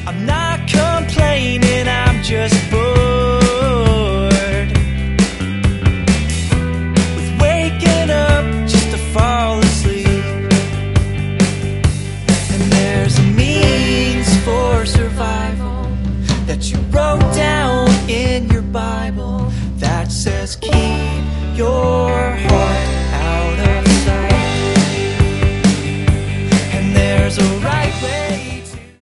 I'm not complaining, I'm just bored with waking up just to fall asleep. And there's a means for survival that you wrote down in your Bible that says keep your